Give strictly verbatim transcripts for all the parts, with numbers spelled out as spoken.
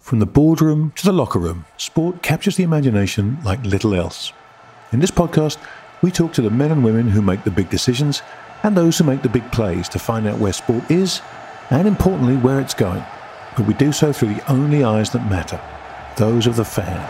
From the boardroom to the locker room, sport captures the imagination like little else. In this podcast, we talk to the men and women who make the big decisions and those who make the big plays to find out where sport is and, importantly, where it's going. But we do so through the only eyes that matter, those of the fan.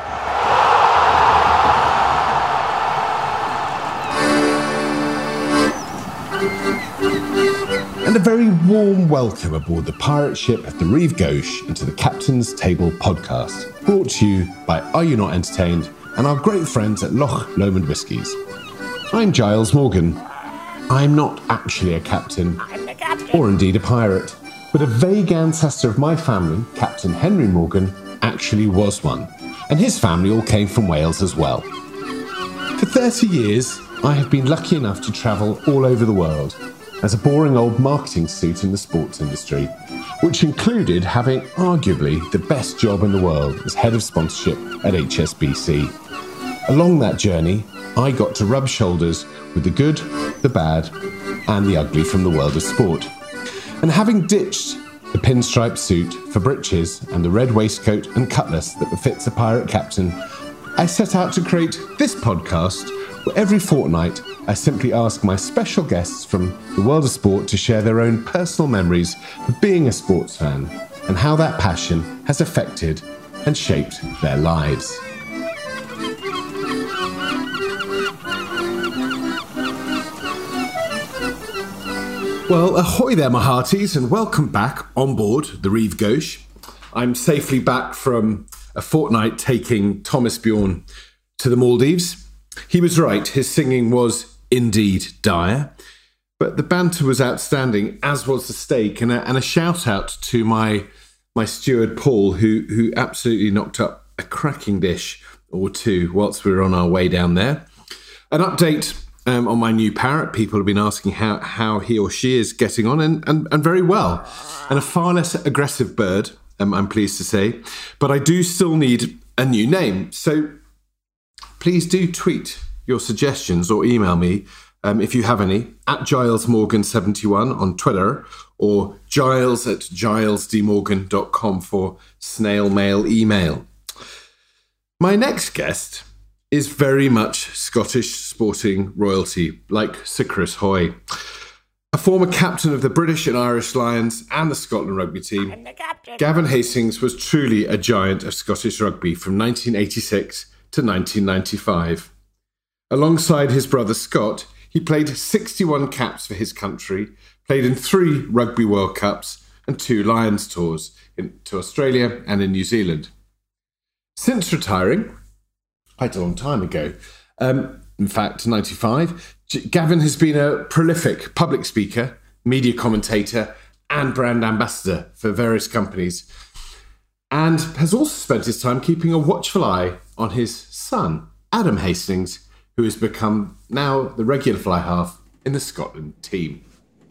And a very warm welcome aboard the pirate ship the Rive Gauche and to the Captain's Table podcast, brought to you by Are You Not Entertained and our great friends at Loch Lomond Whiskies. I'm Giles Morgan. I'm not actually a captain, or indeed a pirate, but a vague ancestor of my family, Captain Henry Morgan, actually was one, and his family all came from Wales as well. For thirty years, I have been lucky enough to travel all over the world as a boring old marketing suit in the sports industry, which included having arguably the best job in the world as head of sponsorship at H S B C. Along that journey, I got to rub shoulders with the good, the bad, and the ugly from the world of sport. And having ditched the pinstripe suit for breeches and the red waistcoat and cutlass that befits a pirate captain, I set out to create this podcast where every fortnight I simply ask my special guests from the world of sport to share their own personal memories of being a sports fan and how that passion has affected and shaped their lives. Well, ahoy there, my hearties, and welcome back on board the Rive Gauche. I'm safely back from a fortnight taking Thomas Bjorn to the Maldives. He was right, his singing was indeed dire, but the banter was outstanding, as was the steak, and a, and a shout out to my my steward Paul, who who absolutely knocked up a cracking dish or two whilst we were on our way down there. An update um, on my new parrot. People have been asking how, how he or she is getting on, and, and, and very well. And a far less aggressive bird, um, I'm pleased to say, but I do still need a new name. So please do tweet your suggestions or email me um, if you have any at Giles Morgan seventy-one on Twitter or giles at giles d morgan dot com for snail mail email. My next guest is very much Scottish sporting royalty, like Sir Chris Hoy. A former captain of the British and Irish Lions and the Scotland rugby team, Gavin Hastings was truly a giant of Scottish rugby from nineteen eighty-six to nineteen ninety-five. Alongside his brother Scott, he played sixty-one caps for his country, played in three Rugby World Cups and two Lions tours in, to Australia and in New Zealand. Since retiring, quite a long time ago, um, in fact, ninety-five, Gavin has been a prolific public speaker, media commentator, and brand ambassador for various companies, and has also spent his time keeping a watchful eye on his son, Adam Hastings, who has become now the regular fly half in the Scotland team.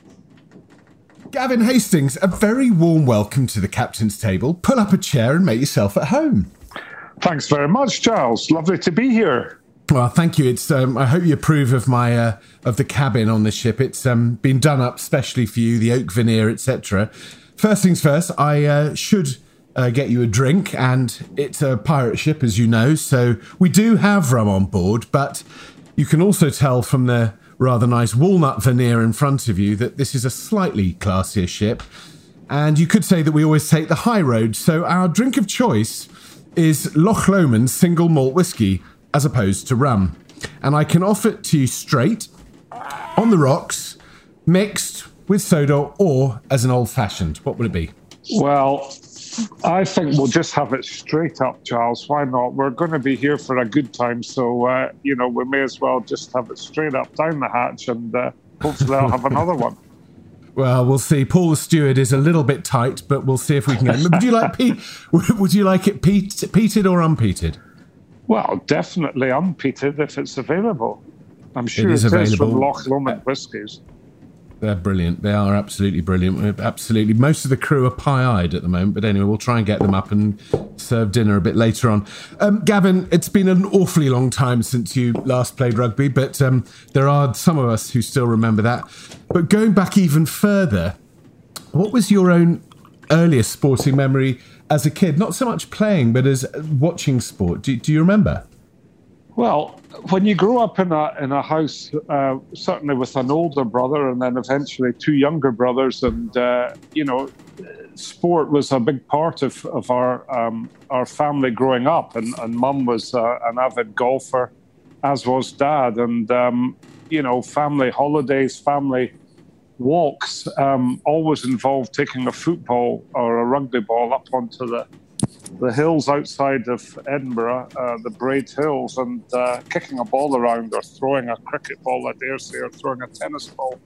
Gavin Hastings, a very warm welcome to the Captain's Table. Pull up a chair and make yourself at home. Thanks very much, Giles. Lovely to be here. Well, thank you. It's. Um, I hope you approve of my uh, of the cabin on the ship. It's um, been done up specially for you, the oak veneer, et cetera. First things first, I uh, should uh, get you a drink, and it's a pirate ship, as you know, so we do have rum on board, but you can also tell from the rather nice walnut veneer in front of you that this is a slightly classier ship, and you could say that we always take the high road, so our drink of choice is Loch Lomond single malt whiskey as opposed to rum. And I can offer it to you straight, on the rocks, mixed with soda, or as an old-fashioned. What would it be? Well, I think we'll just have it straight up, Giles. Why not? We're going to be here for a good time, so, uh, you know, we may as well just have it straight up down the hatch, and uh, hopefully I'll have another one. Well, we'll see. Paul the steward is a little bit tight, but we'll see if we can get him. Would you like pe- Would you like it peat- peated or unpeated? Well, definitely unpeated if it's available. I'm sure it is it available. is from Loch Lomond Whiskies. They're brilliant. They are absolutely brilliant. Absolutely. Most of the crew are pie-eyed at the moment, but anyway, we'll try and get them up and serve dinner a bit later on. Um, Gavin, it's been an awfully long time since you last played rugby, but um, there are some of us who still remember that. But going back even further, what was your own earliest sporting memory as a kid? Not so much playing, but as watching sport. Do, do you remember? Well, when you grow up in a in a house, uh, certainly with an older brother and then eventually two younger brothers, and uh, you know, sport was a big part of of our um, our family growing up. And, and Mum was uh, an avid golfer, as was Dad. And um, you know, family holidays, family walks um, always involved taking a football or a rugby ball up onto the the hills outside of Edinburgh, uh, the Braid Hills, and uh, kicking a ball around or throwing a cricket ball, I dare say, or throwing a tennis ball.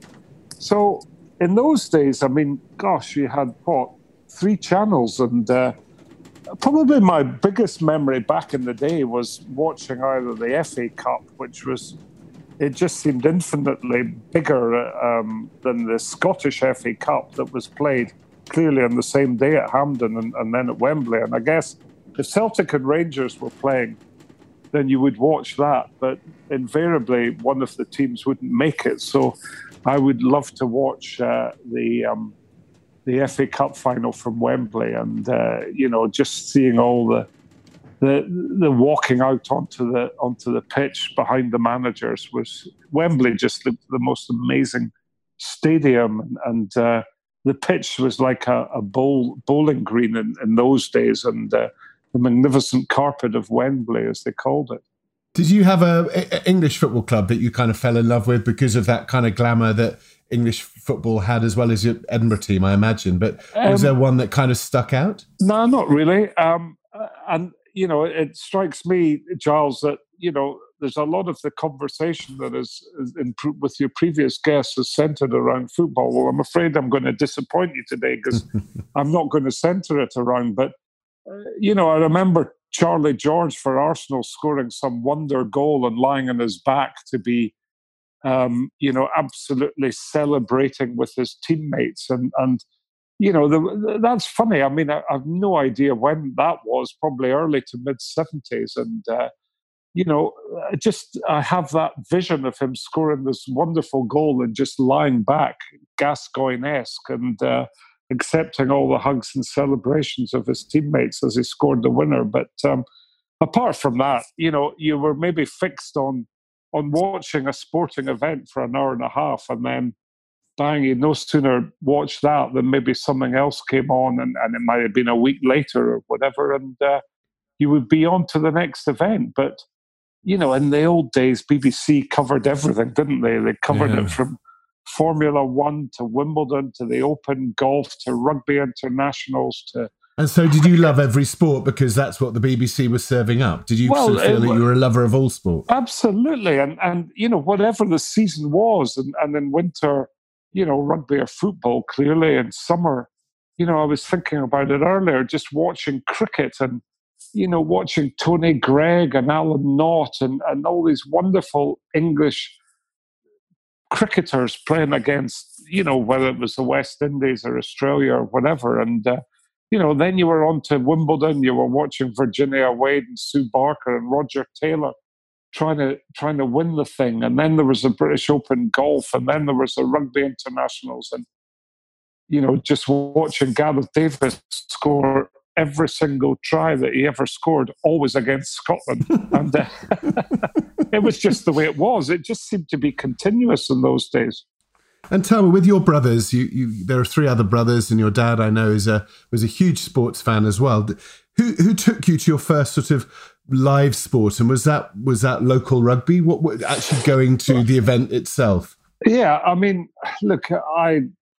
So in those days, I mean, gosh, you had, what, three channels, and uh, probably my biggest memory back in the day was watching either the F A Cup, which was, it just seemed infinitely bigger um, than the Scottish F A Cup that was played clearly on the same day at Hampden and, and then at Wembley. And I guess if Celtic and Rangers were playing, then you would watch that. But invariably, one of the teams wouldn't make it. So I would love to watch uh, the um, the F A Cup final from Wembley, and uh, you know, just seeing all the the the walking out onto the onto the pitch behind the managers was Wembley. Just looked the most amazing stadium, and. and uh, The pitch was like a, a bowl, bowling green in, in those days, and uh, the magnificent carpet of Wembley, as they called it. Did you have a, a English football club that you kind of fell in love with because of that kind of glamour that English football had, as well as your Edinburgh team, I imagine? But was um, there one that kind of stuck out? No, not really. Um, and, you know, it strikes me, Giles, that, you know, there's a lot of the conversation that is, is in, with your previous guests is centred around football. Well, I'm afraid I'm going to disappoint you today because I'm not going to centre it around. But, uh, you know, I remember Charlie George for Arsenal scoring some wonder goal and lying on his back to be, um, you know, absolutely celebrating with his teammates. And, and you know, the, that's funny. I mean, I, I have no idea when that was, probably early to mid-seventies. And, uh, you know, just I have that vision of him scoring this wonderful goal and just lying back, Gascoigne-esque, and uh, accepting all the hugs and celebrations of his teammates as he scored the winner. But um, apart from that, you know, you were maybe fixed on on watching a sporting event for an hour and a half, and then bang, you no sooner watched that than maybe something else came on, and, and it might have been a week later or whatever, and uh, you would be on to the next event. But you know, in the old days, B B C covered everything, didn't they? They covered yeah. it from Formula One to Wimbledon to the Open, golf to rugby internationals to... And so did you love every sport because that's what the B B C was serving up? Did you well, sort of feel it, that you were a lover of all sport? Absolutely. And, and you know, whatever the season was, and, and in winter, you know, rugby or football, clearly, in summer, you know, I was thinking about it earlier, just watching cricket and, you know, watching Tony Greig and Alan Knott and, and all these wonderful English cricketers playing against, you know, whether it was the West Indies or Australia or whatever. And, uh, you know, then you were on to Wimbledon, you were watching Virginia Wade and Sue Barker and Roger Taylor trying to trying to win the thing. And then there was the British Open golf, and then there was the rugby internationals. And, you know, just watching Gareth Davis score every single try that he ever scored, always against Scotland. And uh, it was just the way it was. It just seemed to be continuous in those days. And tell me, with your brothers, you, you there are three other brothers, and your dad, I know, is a was a huge sports fan as well. Who who took you to your first sort of live sport, and was that was that local rugby? What, what actually going to the event itself? Yeah, I mean, look, I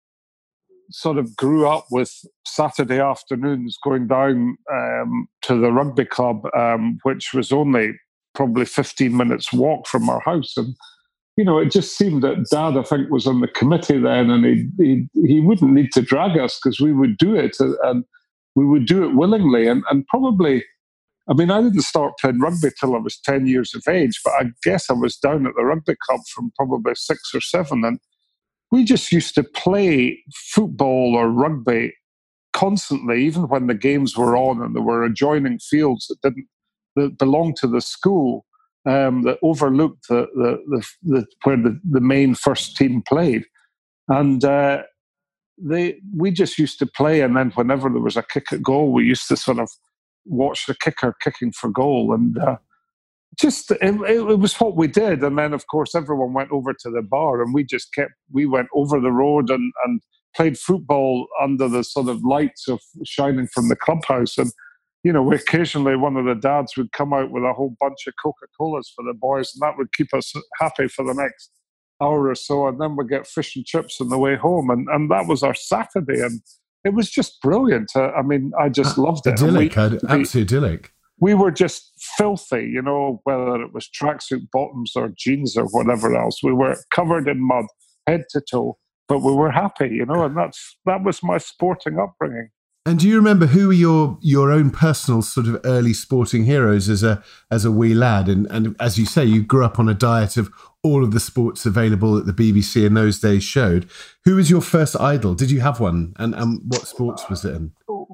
sort of grew up with Saturday afternoons going down um, to the rugby club, um, which was only probably fifteen minutes walk from our house. And, you know, it just seemed that Dad, I think, was on the committee then, and he he, he wouldn't need to drag us because we would do it, and we would do it willingly. And, and probably, I mean, I didn't start playing rugby till I was ten years of age, but I guess I was down at the rugby club from probably six or seven. And we just used to play football or rugby constantly, even when the games were on and there were adjoining fields that didn't that belonged to the school, um, that overlooked the the, the, the where the, the main first team played. And uh, they we just used to play, and then whenever there was a kick at goal, we used to sort of watch the kicker kicking for goal, and uh, just it, it was what we did. And then, of course, everyone went over to the bar, and we just kept we went over the road and and played football under the sort of lights of shining from the clubhouse. And you know, occasionally one of the dads would come out with a whole bunch of Coca-Colas for the boys, and that would keep us happy for the next hour or so. And then we'd get fish and chips on the way home, and and that was our Saturday. And it was just brilliant. Uh, I mean, I just uh, loved it. Idyllic, we, absolutely idyllic. We were just filthy, you know, whether it was tracksuit bottoms or jeans or whatever else. We were covered in mud, head to toe, but we were happy, you know, and that's that was my sporting upbringing. And do you remember who were your your own personal sort of early sporting heroes as a as a wee lad? And and as you say, you grew up on a diet of all of the sports available that the B B C in those days showed. Who was your first idol? Did you have one? And and what sports was it in?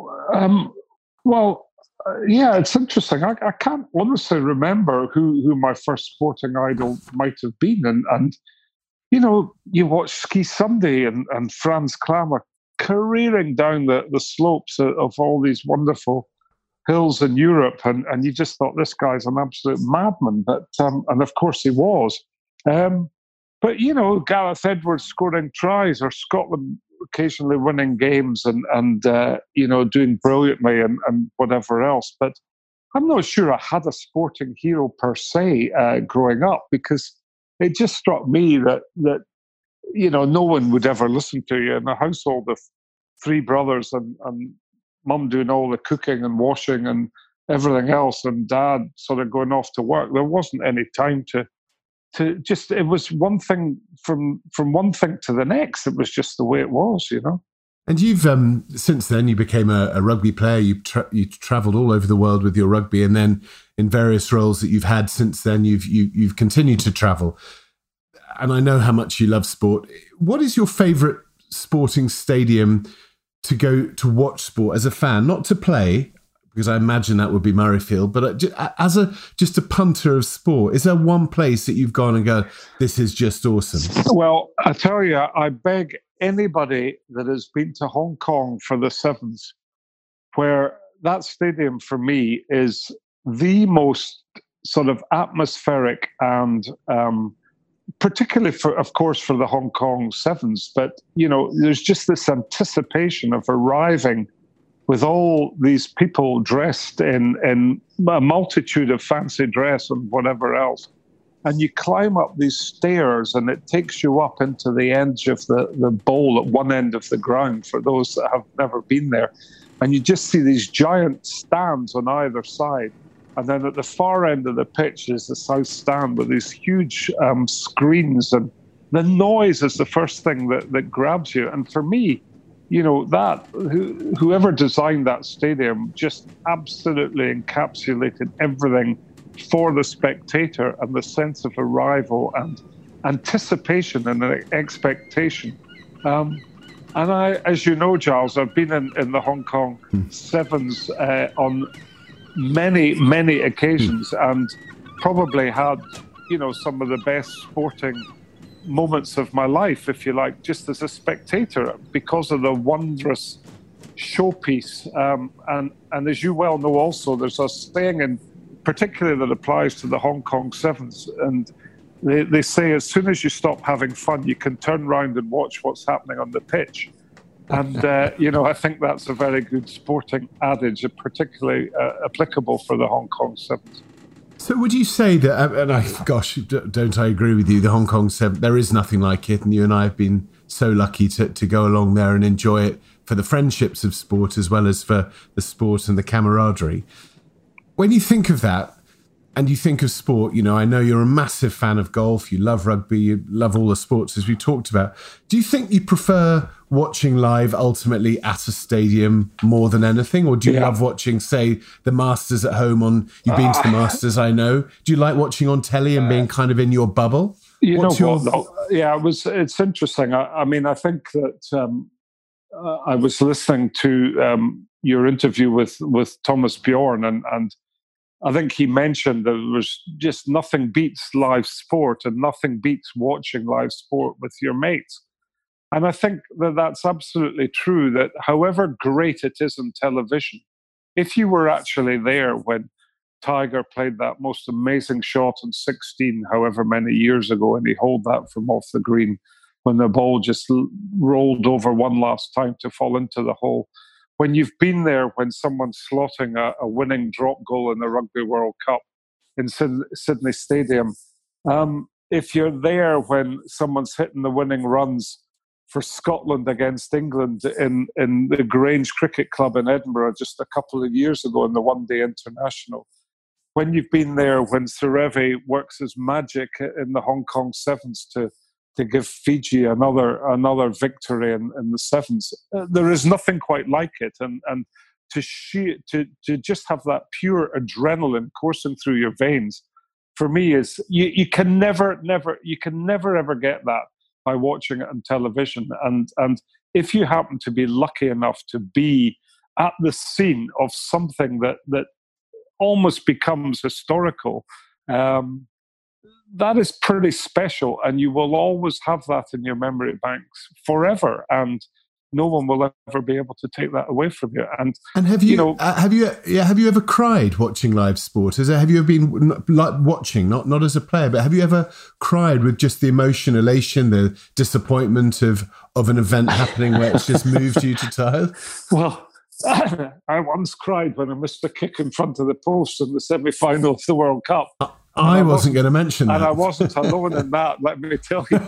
Um, well, uh, yeah, it's interesting. I, I can't honestly remember who, who my first sporting idol might have been. And, and you know, you watch Ski Sunday and, and Franz Klammer careering down the, the slopes of, of all these wonderful hills in Europe. And, and you just thought, this guy's an absolute madman. But um, and of course he was. Um, but, you know, Gareth Edwards scoring tries, or Scotland occasionally winning games and, and uh, you know, doing brilliantly and, and whatever else. But I'm not sure I had a sporting hero per se uh, growing up, because it just struck me that, that, you know, no one would ever listen to you in a household of three brothers and, and mum doing all the cooking and washing and everything else, and dad sort of going off to work. There wasn't any time to to just, it was one thing from from one thing to the next. It was just the way it was, you know. And you've um, since then you became a, a rugby player. You tra- you travelled all over the world with your rugby, and then in various roles that you've had since then, you've you, you've continued to travel. And I know how much you love sport. What is your favourite sporting stadium to go to watch sport as a fan? Not to play, because I imagine that would be Murrayfield, but as a just a punter of sport, is there one place that you've gone and go, this is just awesome? Well, I tell you, I beg anybody that has been to Hong Kong for the Sevens, where that stadium for me is the most sort of atmospheric and um, particularly for, of course, for the Hong Kong Sevens. But, you know, there's just this anticipation of arriving with all these people dressed in, in a multitude of fancy dress and whatever else. And you climb up these stairs, and it takes you up into the edge of the, the bowl at one end of the ground, for those that have never been there. And you just see these giant stands on either side. And then at the far end of the pitch is the south stand with these huge um, screens. And the noise is the first thing that, that grabs you. And for me, you know, that who, whoever designed that stadium just absolutely encapsulated everything for the spectator, and the sense of arrival and anticipation and expectation. Um, and I, as you know, Giles, I've been in, in the Hong Kong Sevens uh, on many, many occasions, and probably had, you know, some of the best sporting moments of my life, if you like, just as a spectator, because of the wondrous showpiece. Um, and, and as you well know also, there's a saying in particularly that applies to the Hong Kong Sevens, and they, they say as soon as you stop having fun, you can turn around and watch what's happening on the pitch. And, uh, you know, I think that's a very good sporting adage, particularly uh, applicable for the Hong Kong Sevens. So would you say that, and I, gosh, don't I agree with you, the Hong Kong Sevens, there is nothing like it, and you and I have been so lucky to, to go along there and enjoy it for the friendships of sport as well as for the sport and the camaraderie. When you think of that, and you think of sport, you know, I know you're a massive fan of golf, you love rugby, you love all the sports as we talked about. Do you think you prefer watching live ultimately at a stadium more than anything? Or do you yeah. love watching, say, the Masters at home on, you've been uh, to the Masters, I know. Do you like watching on telly and being kind of in your bubble? You What's know what? Your... Yeah, it was, it's interesting. I, I mean, I think that um, uh, I was listening to um, your interview with, with Thomas Bjorn, and, and I think he mentioned that there was just nothing beats live sport, and nothing beats watching live sport with your mates. And I think that that's absolutely true, that however great it is in television, if you were actually there when Tiger played that most amazing shot in sixteen, however many years ago, and he held that from off the green when the ball just l- rolled over one last time to fall into the hole. When you've been there when someone's slotting a, a winning drop goal in the Rugby World Cup in Syd- Sydney Stadium, um, if you're there when someone's hitting the winning runs for Scotland against England in, in the Grange Cricket Club in Edinburgh just a couple of years ago in the One Day International, when you've been there when Serevi works his magic in the Hong Kong Sevens to to give Fiji another another victory in, in the Sevens, uh, there is nothing quite like it. And and to, she, to to just have that pure adrenaline coursing through your veins, for me, is you, you can never, never, you can never ever get that by watching it on television. And and if you happen to be lucky enough to be at the scene of something that that almost becomes historical, um, that is pretty special, and you will always have that in your memory banks forever, and no one will ever be able to take that away from you. And and have you, you know, uh, have you yeah, have you ever cried watching live sport? Is there, have you ever been like watching, not not as a player, but have you ever cried with just the emotion, elation, the disappointment of of an event happening where it's just moved you to tears? Well, I once cried when I missed a kick in front of the post in the semi-final of the World Cup. I, I wasn't going to mention that. And I wasn't alone in that, let me tell you.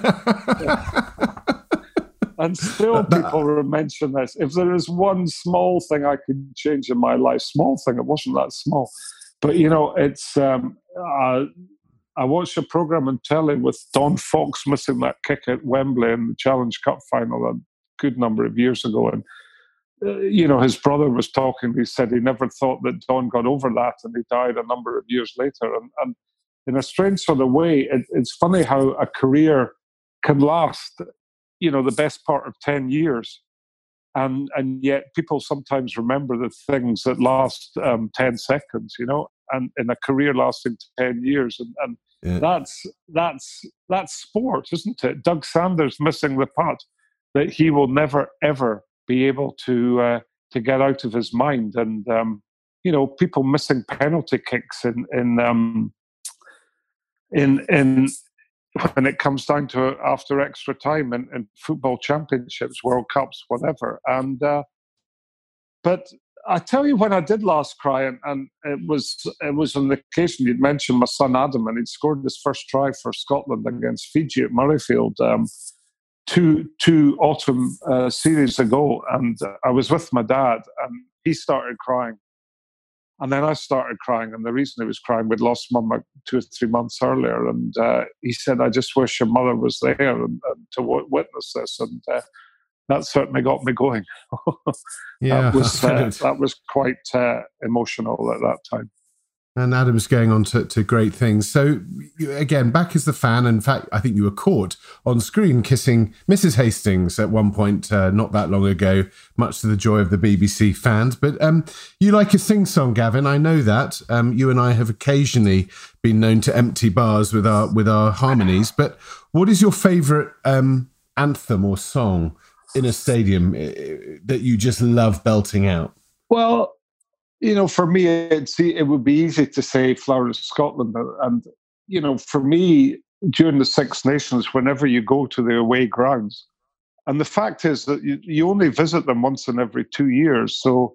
And still people will mention this. If there is one small thing I could change in my life, small thing, it wasn't that small. But, you know, it's... Um, uh, I watched a programme on telly with Don Fox missing that kick at Wembley in the Challenge Cup final a good number of years ago. And, uh, you know, his brother was talking. He said he never thought that Don got over that, and he died a number of years later. And, and in a strange sort of way, it, it's funny how a career can last, you know, the best part of ten years. And and yet people sometimes remember the things that last um, ten seconds, you know, and in a career lasting ten years. And, and yeah. that's that's that's sport, isn't it? Doug Sanders missing the putt that he will never, ever be able to uh, to get out of his mind. And, um, you know, people missing penalty kicks in, in, um, in, in when it comes down to after extra time in, in football championships, World Cups, whatever. And uh, but I tell you, when I did last cry, and, and it was it was on the occasion you'd mentioned my son Adam, and he'd scored his first try for Scotland against Fiji at Murrayfield um, two two autumn uh, series ago, and uh, I was with my dad, and he started crying. And then I started crying, and the reason he was crying, we'd lost Mum like two or three months earlier, and uh, he said, "I just wish your mother was there and, and to w- witness this." And uh, that certainly got me going. Yeah, that was uh, that was quite uh, emotional at that time. And Adam's going on to, to great things. So, you, again, back as the fan, in fact, I think you were caught on screen kissing Missus Hastings at one point uh, not that long ago, much to the joy of the B B C fans. But um, you like a sing-song, Gavin. I know that. Um, you and I have occasionally been known to empty bars with our with our harmonies. But what is your favourite um, anthem or song in a stadium that you just love belting out? Well, you know, for me, it's, it would be easy to say Flower of Scotland. And, you know, for me, during the Six Nations, whenever you go to the away grounds, and the fact is that you, you only visit them once in every two years. So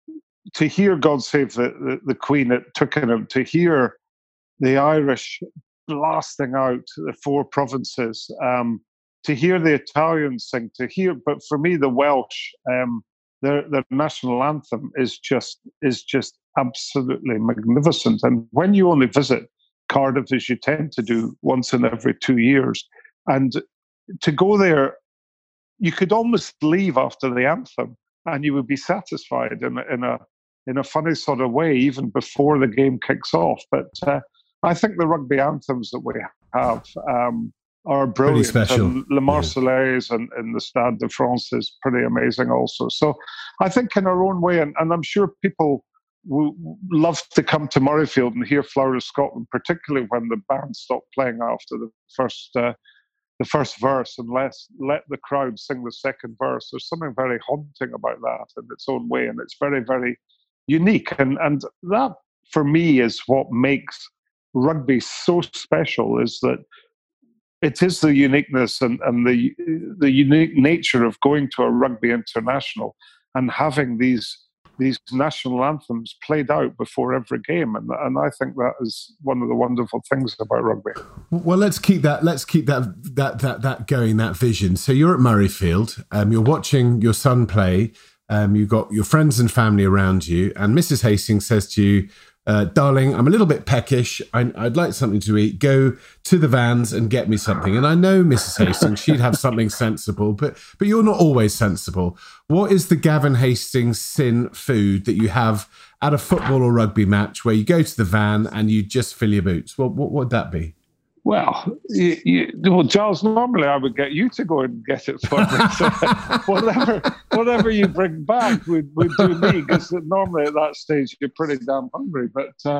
to hear God Save the, the, the Queen at Twickenham, to hear the Irish blasting out the four provinces, um, to hear the Italians sing, to hear, but for me, the Welsh, um, Their, their national anthem is just is just absolutely magnificent. And when you only visit Cardiff, as you tend to do once in every two years, and to go there, you could almost leave after the anthem, and you would be satisfied in a, in a in a funny sort of way, even before the game kicks off. But uh, I think the rugby anthems that we have um, are brilliant. Pretty special. And Le Marseillaise yeah. and, and the Stade de France is pretty amazing also. So I think in our own way, and, and I'm sure people would love to come to Murrayfield and hear Flower of Scotland, particularly when the band stopped playing after the first uh, the first verse and let let the crowd sing the second verse. There's something very haunting about that in its own way, and it's very, very unique. And and that for me is what makes rugby so special, is that it is the uniqueness and, and the the unique nature of going to a rugby international and having these these national anthems played out before every game, and and I think that is one of the wonderful things about rugby. Well, let's keep that let's keep that that that that going, that vision. So you're at Murrayfield, um, you're watching your son play, um, you've got your friends and family around you, and Missus Hastings says to you, Uh, darling, I'm a little bit peckish. I, I'd like something to eat. Go to the Vans and get me something. And I know Missus Hastings, she'd have something sensible, but but you're not always sensible. What is the Gavin Hastings sin food that you have at a football or rugby match where you go to the van and you just fill your boots? Well, what would that be? Well, you, you, well, Giles, normally I would get you to go and get it for me. So whatever, whatever you bring back would, would do me, because normally at that stage you're pretty damn hungry. But uh,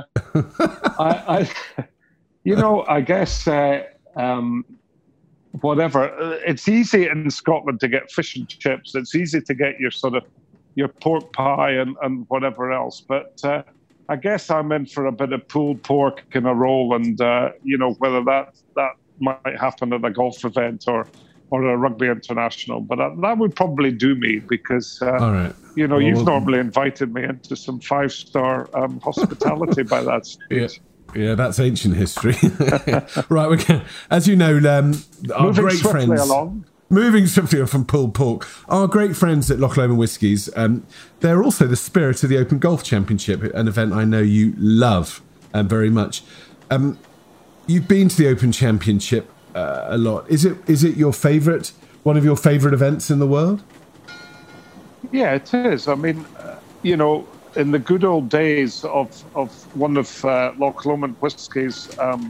I, I, you know, I guess uh, um, whatever. It's easy in Scotland to get fish and chips. It's easy to get your sort of your pork pie and, and whatever else. But uh, I guess I'm in for a bit of pulled pork in a roll, and uh, you know, whether that that might happen at a golf event or or a rugby international, but that, that would probably do me, because uh, All right. you know, well, you've normally invited me into some five star um, hospitality by that stage. Yeah. Yeah, that's ancient history. Right, we can, as you know, um, our Moving great swiftly friends. Along. Moving swiftly from pulled pork, our great friends at Loch Lomond Whiskies, um, they're also the spirit of the Open Golf Championship, an event I know you love um, very much. Um, you've been to the Open Championship uh, a lot. Is it is it your favourite, one of your favourite events in the world? Yeah, it is. I mean, uh, you know, in the good old days of, of one of uh, Loch Lomond Whiskies' um,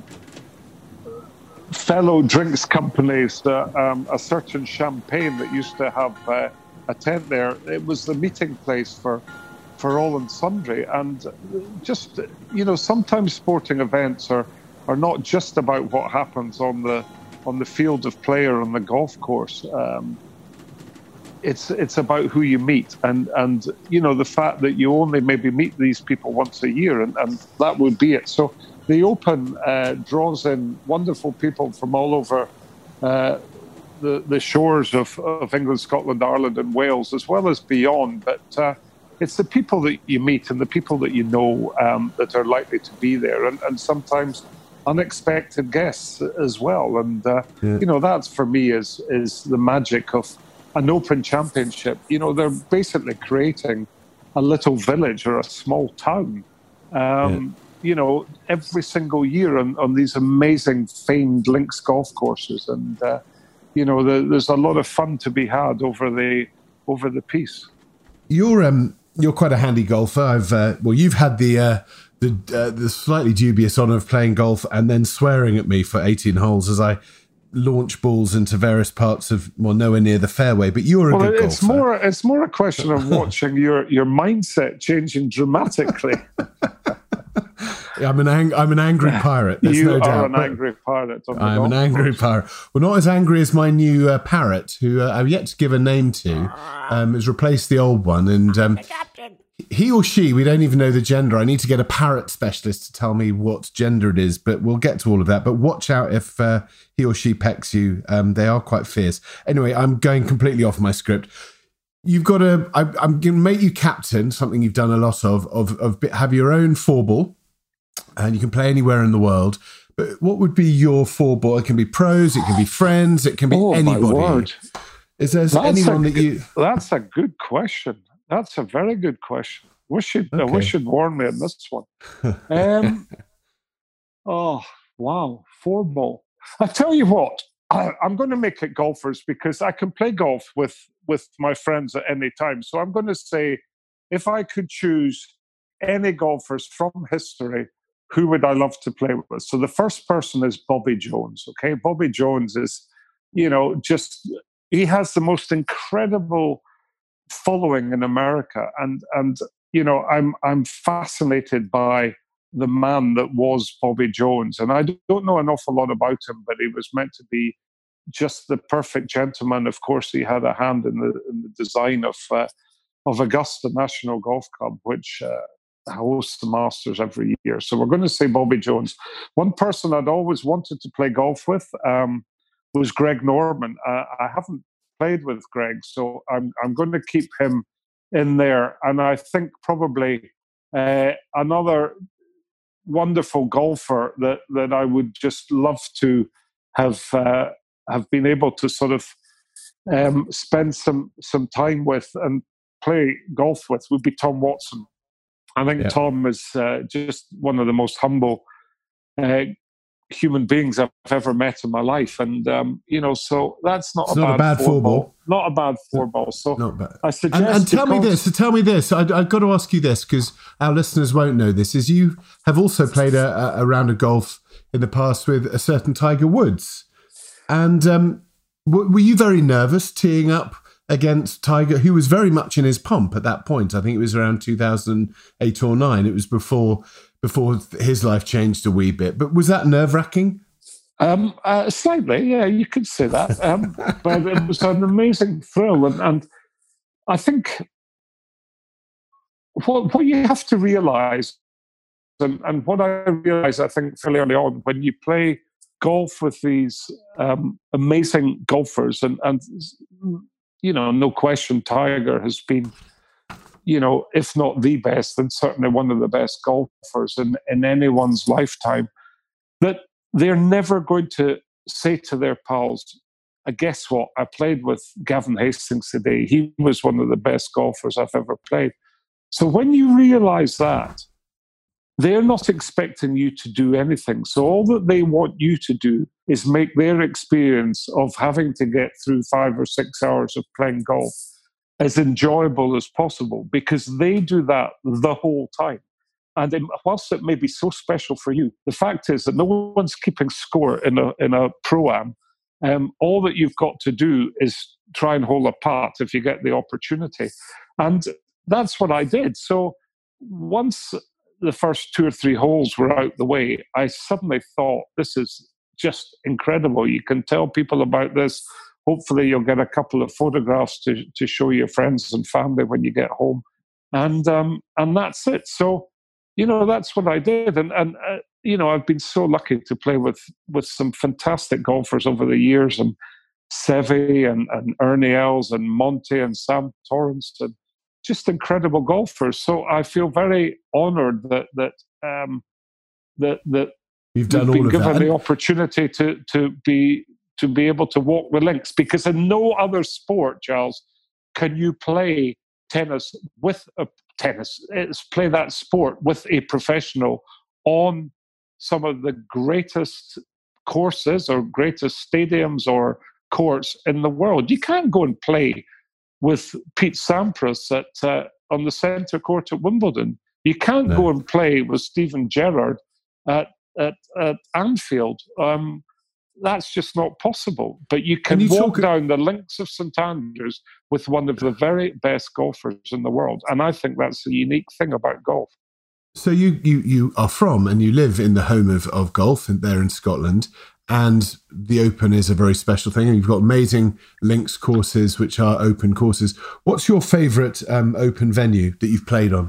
fellow drinks companies, uh, um, a certain champagne that used to have uh, a tent there. It was the meeting place for for all and sundry. And just, you know, sometimes sporting events are are not just about what happens on the on the field of play or on the golf course. Um, it's it's about who you meet, and and you know, the fact that you only maybe meet these people once a year, and, and that would be it. So the Open uh, draws in wonderful people from all over uh, the the shores of, of England, Scotland, Ireland, and Wales, as well as beyond. But uh, it's the people that you meet and the people that you know um, that are likely to be there, and, and sometimes unexpected guests as well. And uh, yeah. you know, that's for me is is the magic of an Open Championship. You know, they're basically creating a little village or a small town. Um, yeah. You know, every single year on, on these amazing famed links golf courses, and uh, you know, the, there's a lot of fun to be had over the over the piece. You're um you're quite a handy golfer. I've uh, well, you've had the uh, the uh, the slightly dubious honour of playing golf and then swearing at me for eighteen holes as I launch balls into various parts of, well, nowhere near the fairway. But you're a well, good it's golfer. more it's more a question of watching your your mindset changing dramatically. I'm an ang- I'm an angry pirate. There's you no are doubt. an angry pirate. I'm an angry pirate. Well, not as angry as my new uh, parrot, who uh, I've yet to give a name to. Um, has replaced the old one, and um, he or she, we don't even know the gender. I need to get a parrot specialist to tell me what gender it is, but we'll get to all of that. But watch out if uh, he or she pecks you. Um, they are quite fierce. Anyway, I'm going completely off my script. You've got to. I, I'm going to make you captain. Something you've done a lot of. Of, of have your own four ball. And you can play anywhere in the world. But what would be your four ball? It can be pros, it can be friends, it can be oh, anybody. My word. Is there that's anyone a, that you... That's a good question. That's a very good question. Wish you'd, okay. I wish you'd warned me on this one. Um, oh, wow. Four ball. I tell you what, I, I'm going to make it golfers because I can play golf with, with my friends at any time. So I'm going to say, if I could choose any golfers from history, who would I love to play with? So the first person is Bobby Jones, okay? Bobby Jones is, you know, just, he has the most incredible following in America. And, and you know, I'm I'm fascinated by the man that was Bobby Jones. And I don't know an awful lot about him, but he was meant to be just the perfect gentleman. Of course, he had a hand in the, in the design of uh, of Augusta National Golf Club, which uh, hosts the Masters every year. So we're going to say Bobby Jones. One person I'd always wanted to play golf with um, was Greg Norman. Uh, I haven't played with Greg, so I'm I'm going to keep him in there. And I think probably uh, another wonderful golfer that that I would just love to have uh, have been able to sort of um, spend some some time with and play golf with would be Tom Watson. I think yeah. Tom is uh, just one of the most humble uh, human beings I've ever met in my life, and um, you know, so that's not, a, not bad a bad four, four ball. ball, not a bad four ball. So not bad. I suggest. And, and tell me this. So tell me this. I, I've got to ask you this because our listeners won't know this. Is you have also played a, a round of golf in the past with a certain Tiger Woods, and um, w- were you very nervous teeing up against Tiger, who was very much in his pomp at that point? I think it was around two thousand eight or nine. It was before. before his life changed a wee bit. But was that nerve-wracking? Um, uh, slightly, yeah, you could say that. Um, but it was an amazing thrill. And, and I think what, what you have to realise, and, and what I realised, I think, fairly early on, when you play golf with these um, amazing golfers, and, and, you know, no question, Tiger has been, you know, if not the best, then certainly one of the best golfers in, in anyone's lifetime, that they're never going to say to their pals, I guess what, I played with Gavin Hastings today. He was one of the best golfers I've ever played. So when you realise that, they're not expecting you to do anything. So all that they want you to do is make their experience of having to get through five or six hours of playing golf as enjoyable as possible, because they do that the whole time. And it, whilst it may be so special for you, the fact is that no one's keeping score in a in a pro-am. Um, all that you've got to do is try and hold a putt if you get the opportunity. And that's what I did. So once the first two or three holes were out the way, I suddenly thought, this is just incredible. You can tell people about this. Hopefully you'll get a couple of photographs to, to show your friends and family when you get home. And um, and that's it. So, you know, that's what I did. And, and uh, you know, I've been so lucky to play with, with some fantastic golfers over the years, and Seve and, and Ernie Els and Monty and Sam Torrance, and just incredible golfers. So I feel very honoured that that um, that that you've done been all of given that. the opportunity to to be to be able to walk the links, because in no other sport, Giles, can you play tennis with a tennis, it's play that sport with a professional on some of the greatest courses or greatest stadiums or courts in the world. You can't go and play with Pete Sampras at uh, on the centre court at Wimbledon. You can't no. go and play with Stephen Gerrard at at, at Anfield. Um, That's just not possible. But you can you walk down the links of St Andrews with one of the very best golfers in the world. And I think that's a unique thing about golf. So you you, you are from and you live in the home of, of golf there in Scotland. And the Open is a very special thing. And you've got amazing links courses, which are open courses. What's your favourite um, open venue that you've played on?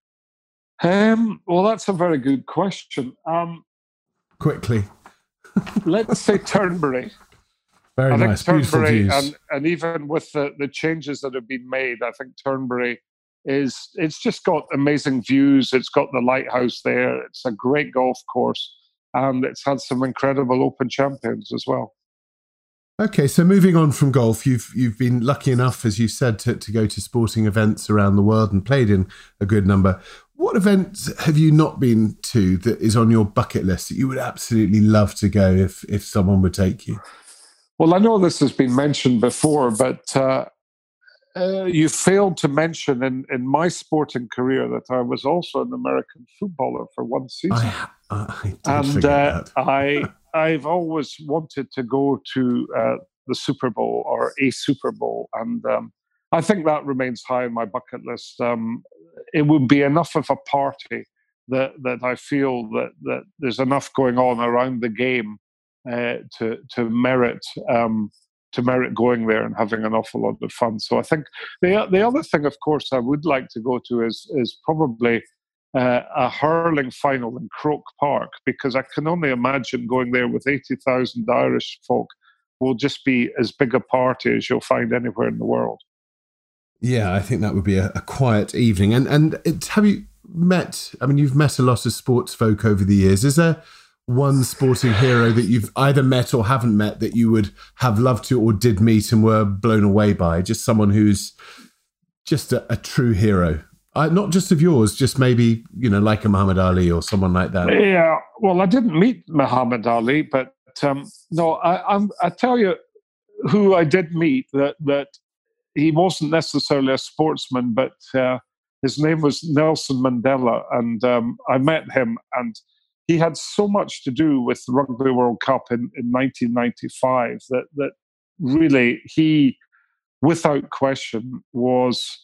Um, well, that's a very good question. Um, Quickly. Let's say Turnberry. Very I nice, think beautiful Turnberry, views. and, and even with the, the changes that have been made, I think Turnberry is, it's just got amazing views. It's got the lighthouse there. It's a great golf course, and it's had some incredible Open champions as well. Okay, so moving on from golf, you've you've been lucky enough, as you said, to, to go to sporting events around the world and played in a good number. What events have you not been to that is on your bucket list that you would absolutely love to go if, if someone would take you? Well, I know this has been mentioned before, but uh, uh, you failed to mention in, in my sporting career that I was also an American footballer for one season. I, I did and forget uh, that. I, I've always wanted to go to uh, the Super Bowl or a Super Bowl. And um, I think that remains high on my bucket list. Um, it would be enough of a party that, that I feel that, that there's enough going on around the game uh, to to merit um, to merit going there and having an awful lot of fun. So I think the the other thing, of course, I would like to go to is is probably uh, a hurling final in Croke Park, because I can only imagine going there with eighty thousand Irish folk will just be as big a party as you'll find anywhere in the world. Yeah, I think that would be a, a quiet evening. And and it, have you met, I mean, you've met a lot of sports folk over the years. Is there one sporting hero that you've either met or haven't met that you would have loved to or did meet and were blown away by? Just someone who's just a, a true hero. Uh, not just of yours, just maybe, you know, like a Muhammad Ali or someone like that. Yeah, well, I didn't meet Muhammad Ali, but um, no, I, I'm, I tell you who I did meet that that he wasn't necessarily a sportsman, but uh, his name was Nelson Mandela, and um, I met him, and he had so much to do with the Rugby World Cup in, in nineteen ninety-five that that really he, without question, was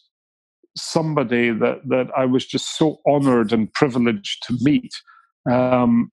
somebody that that I was just so honoured and privileged to meet. Um,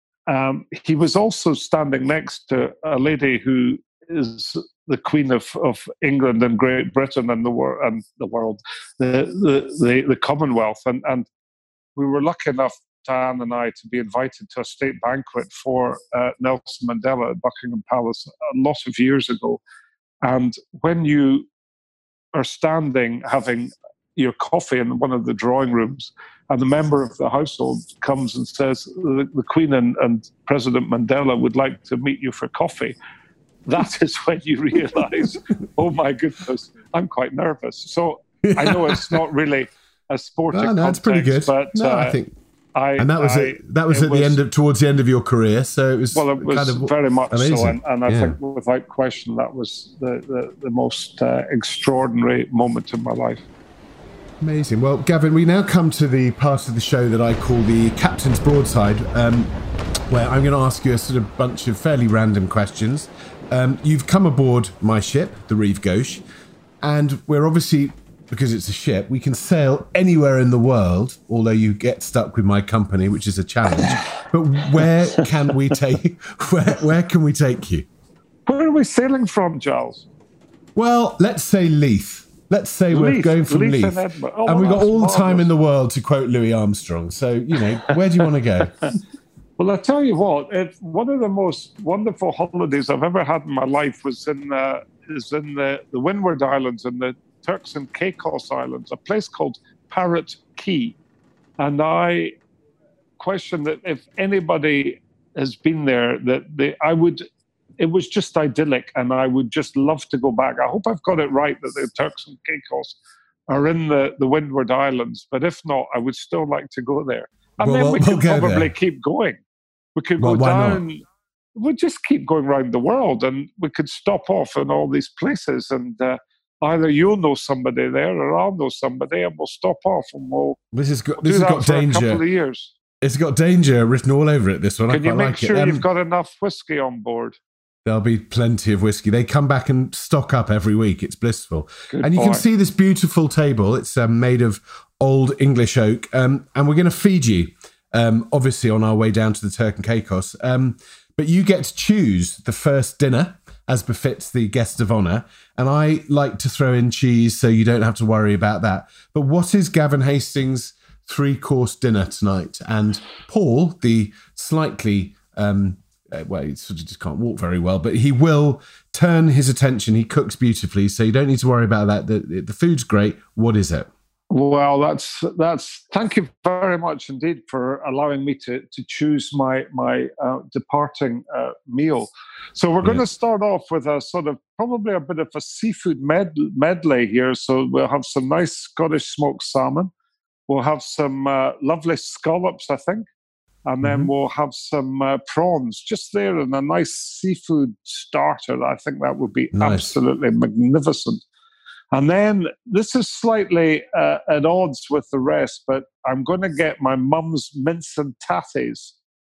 um, he was also standing next to a lady who is the Queen of, of England and Great Britain and the world and the world, the the the, the Commonwealth, and and we were lucky enough, Dan and I, to be invited to a state banquet for uh, Nelson Mandela at Buckingham Palace a lot of years ago. And when you are standing having your coffee in one of the drawing rooms, and the member of the household comes and says, the, the Queen and, and President Mandela would like to meet you for coffee, that is when you realise, oh my goodness, I'm quite nervous. So I know it's not really a sporting no, no, context, it's pretty good. but no, uh, I think, I, and that was I, it. That was it at was, the end of towards the end of your career. So it was well, it was kind of very much amazing. so, and, and I yeah. think without question that was the the, the most uh, extraordinary moment in my life. Amazing. Well, Gavin, we now come to the part of the show that I call the Captain's Broadside, um, where I'm going to ask you a sort of bunch of fairly random questions. Um, you've come aboard my ship, the Rive Gauche, and we're obviously, because it's a ship, we can sail anywhere in the world, although you get stuck with my company, which is a challenge. But where can we take, where, where can we take you? Where are we sailing from, Giles? Well, let's say Leith. Let's say Leith, we're going from Leith Leith. and, oh, and we've got all the marvelous. time in the world to quote Louis Armstrong. So, you know, where do you want to go? Well, I tell you what, it, one of the most wonderful holidays I've ever had in my life was in uh, is in the, the Windward Islands and the Turks and Caicos Islands, a place called Parrot Key. And I question that if anybody has been there, that they, I would, it was just idyllic, and I would just love to go back. I hope I've got it right that the Turks and Caicos are in the, the Windward Islands, but if not, I would still like to go there. And well, then we'll, we could we'll go probably there. keep going. We could well, go why down. Not? We'll just keep going around the world, and we could stop off in all these places. And uh, either you'll know somebody there, or I'll know somebody, and we'll stop off and we'll. This has got, we'll this do has that got for danger. a couple of years. It's got danger written all over it. This one, Can I you quite make like sure it. Um, you've got enough whiskey on board? There'll be plenty of whiskey. They come back and stock up every week. It's blissful. Good and you boy. can see this beautiful table. It's um, made of old English oak. Um, and we're going to feed you, um, obviously, on our way down to the Turk and Caicos. Um, but you get to choose the first dinner, as befits the guest of honour. And I like to throw in cheese, so you don't have to worry about that. But what is Gavin Hastings' three-course dinner tonight? And Paul, the slightly... Um, Uh, well, he sort of just can't walk very well, but he will turn his attention. He cooks beautifully, so you don't need to worry about that. The, the food's great. What is it? Well, that's that's. Thank you very much indeed for allowing me to to choose my my uh, departing uh, meal. So we're going Yeah. to start off with a sort of probably a bit of a seafood med- medley here. So we'll have some nice Scottish smoked salmon. We'll have some uh, lovely scallops, I think. And then Mhm. we'll have some uh, prawns just there and a nice seafood starter. I think that would be Nice. absolutely magnificent. And then this is slightly uh, at odds with the rest, but I'm going to get my mum's mince and tatties.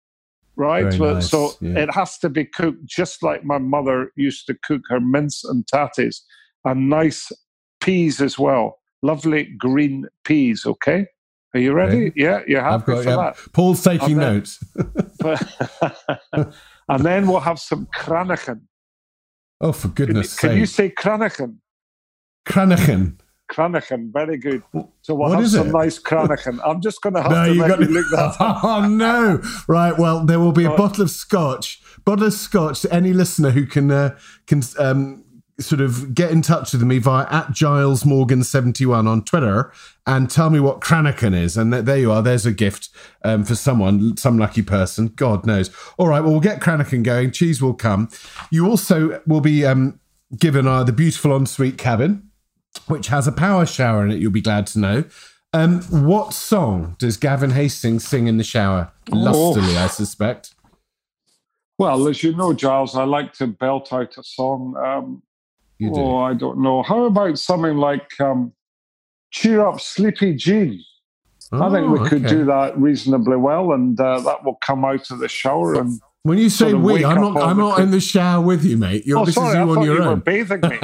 Right? Very But- nice, So yeah. it has to be cooked just like my mother used to cook her mince and tatties. And nice peas as well. Lovely green peas, okay? Are you ready? Okay. Yeah, you're I've happy got for yeah. that. Paul's taking And then- notes. But- And then we'll have some Kranichen. Oh, for goodness Can, sake. can you say Kranichen? Kranichen. Kranichen, very good. So we'll What have is some it? nice Kranichen. I'm just going to have No, to you let got you look that up. Oh, no. Right, well, there will be a bottle of scotch. Bottle of scotch to any listener who can uh, can um, sort of get in touch with me via at Giles Morgan seventy-one on Twitter and tell me what Kranichen is. And th- there you are. There's a gift um, for someone, some lucky person. God knows. All right, well, we'll get Kranichen going. Cheese will come. You also will be um, given uh, the beautiful ensuite cabin, which has a power shower in it, you'll be glad to know. Um, what song does Gavin Hastings sing in the shower? Lustily, oh. I suspect. Well, as you know, Giles, I like to belt out a song. Um, you do. Oh, I don't know. How about something like um, Cheer Up, Sleepy Jean? Oh, I think we could okay. do that reasonably well, and uh, that will come out of the shower. And when you say sort of we, I'm not. I'm the not co- in the shower with you, mate. You're, oh, this sorry, is you I on thought your you own. were bathing me.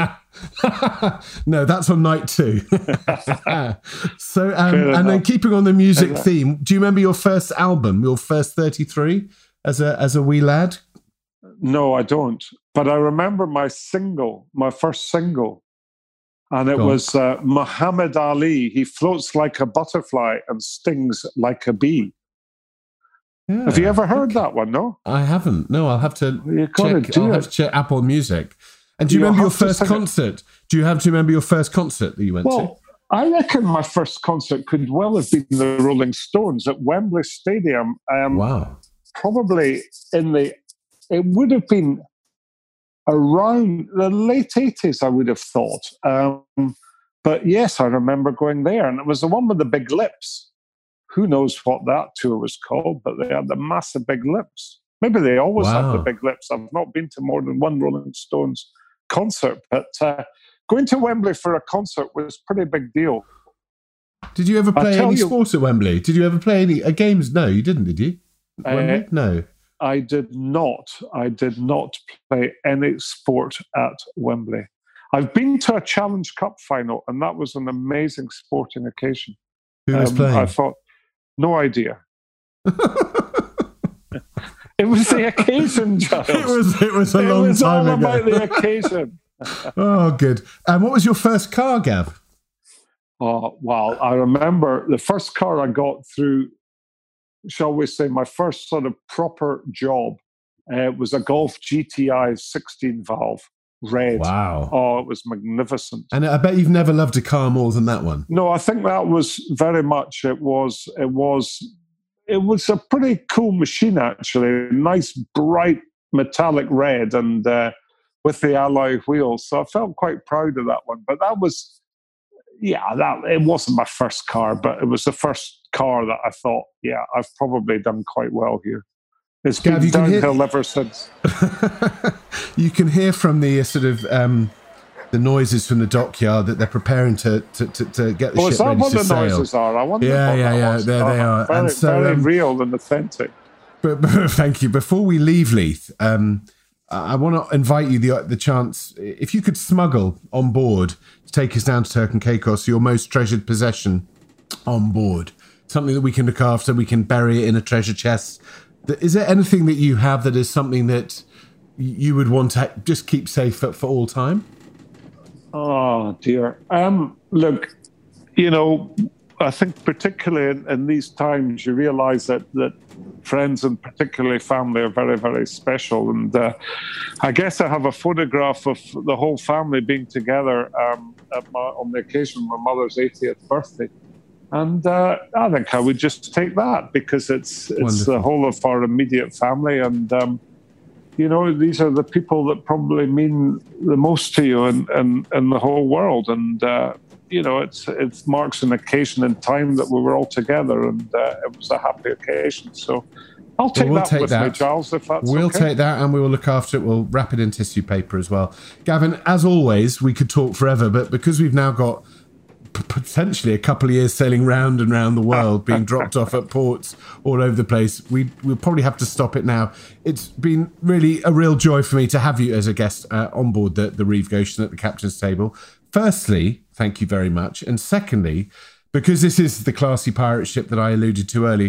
No, that's on night two. So, um, and then keeping on the music theme, do you remember your first album, your first thirty-three, as a as a wee lad? No, I don't. But I remember my single, my first single, and it Go was uh, Muhammad Ali. He floats like a butterfly and stings like a bee. Yeah, have you ever heard that one? No, I haven't. No, I'll have to You've got check. to do I'll it. have to check Apple Music. And do you You'll remember your have to first sing it. concert? Do you have to remember your first concert that you went to? Well, I reckon my first concert could well have been the Rolling Stones at Wembley Stadium. Um, Wow. Probably in the, it would have been around the late eighties, I would have thought. Um, but yes, I remember going there, and it was the one with the big lips. Who knows what that tour was called, but they had the massive big lips. Maybe they always Wow. have the big lips. I've not been to more than one Rolling Stones concert, but uh, going to Wembley for a concert was a pretty big deal. Did you ever I'll play tell any you- sport at Wembley? Did you ever play any uh, games? No, you didn't, did you? Uh, Wembley? No. I did not. I did not play any sport at Wembley. I've been to a Challenge Cup final, and that was an amazing sporting occasion. Who was Um, playing? I thought, no idea. It was the occasion, Giles. It was. It was a It long was time all ago. about the occasion. Oh, good. And what was your first car, Gav? Oh, wow. I remember the first car I got through, shall we say, my first sort of proper job uh, was a Golf G T I sixteen valve, red. Wow. Oh, it was magnificent. And I bet you've never loved a car more than that one. No, I think that was very much, it was, it was, it was a pretty cool machine, actually. Nice, bright, metallic red and uh, with the alloy wheels. So I felt quite proud of that one. But that was, yeah, that it wasn't my first car, but it was the first car that I thought, yeah, I've probably done quite well here. It's Gav, been you can hear- downhill ever since. You can hear from the uh, sort of um, the noises from the dockyard that they're preparing to to, to, to get the Oh, ship is that ready what to the sail. noises are? I wonder Yeah, what yeah, that yeah, was. there they Uh, are. Very, And so, very um, real and authentic. But, but thank you. Before we leave Leith, um, I want to invite you the the chance, if you could smuggle on board to take us down to Turk and Caicos, your most treasured possession on board, something that we can look after, we can bury it in a treasure chest. Is there anything that you have that is something that you would want to just keep safe for, for all time? Oh, dear. Um, look, you know, I think particularly in, in these times, you realize that, that friends and particularly family are very, very special. And uh, I guess I have a photograph of the whole family being together um, at my, on the occasion of my mother's eightieth birthday. And uh, I think I would just take that because it's it's Wonderful. the whole of our immediate family. And, um, you know, these are the people that probably mean the most to you in, in, in the whole world. And, uh, you know, it's it marks an occasion in time that we were all together, and uh, it was a happy occasion. So I'll take Well, we'll that take with that. me, Giles, if that's We'll okay. take that and we will look after it. We'll wrap it in tissue paper as well. Gavin, as always, we could talk forever, but because we've now got p- potentially a couple of years sailing round and round the world, being dropped off at ports all over the place, we, we'll probably have to stop it now. It's been really a real joy for me to have you as a guest uh, on board the, the Reeve Goshen at the captain's table. Firstly, thank you very much. And secondly, because this is the classy pirate ship that I alluded to early,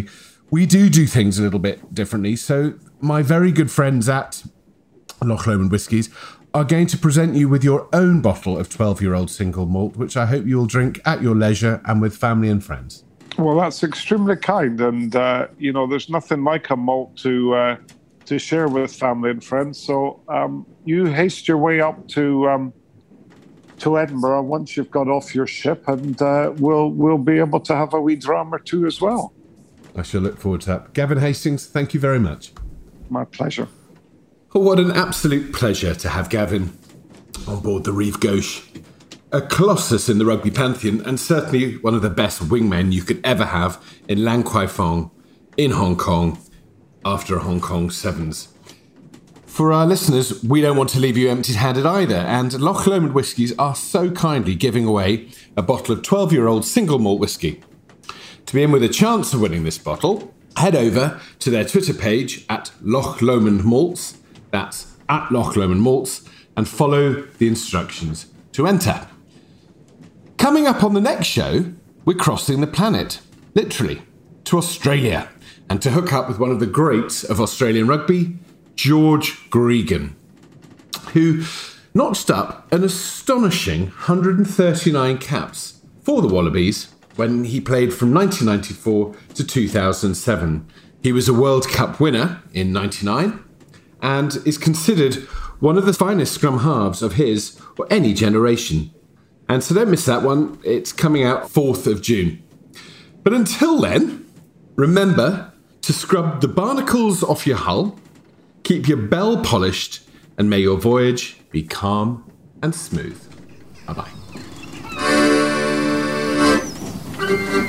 we do do things a little bit differently. So my very good friends at Loch Lomond Whiskies are going to present you with your own bottle of twelve-year-old single malt, which I hope you'll drink at your leisure and with family and friends. Well, that's extremely kind. And, uh, you know, there's nothing like a malt to uh, to share with family and friends. So um, you haste your way up to um, to Edinburgh once you've got off your ship, and uh, we'll, we'll be able to have a wee dram or two as well. I shall look forward to that. Gavin Hastings, thank you very much. My pleasure. Oh, what an absolute pleasure to have Gavin on board the Rive Gauche. A colossus in the rugby pantheon, and certainly one of the best wingmen you could ever have in Lan Kwai Fong in Hong Kong after a Hong Kong Sevens. For our listeners, we don't want to leave you empty-handed either, and Loch Lomond Whiskies are so kindly giving away a bottle of twelve-year-old single malt whisky. To be in with a chance of winning this bottle, head over to their Twitter page at Loch Lomond Malts, that's at Loch Lomond Malts, and follow the instructions to enter. Coming up on the next show, we're crossing the planet, literally, to Australia, and to hook up with one of the greats of Australian rugby, George Gregan, who notched up an astonishing one hundred thirty-nine caps for the Wallabies when he played from nineteen ninety-four to two thousand seven. He was a World Cup winner in ninety-nine and is considered one of the finest scrum halves of his or any generation. And so don't miss that one. It's coming out fourth of June. But until then, remember to scrub the barnacles off your hull, keep your bell polished, and may your voyage be calm and smooth. Bye-bye.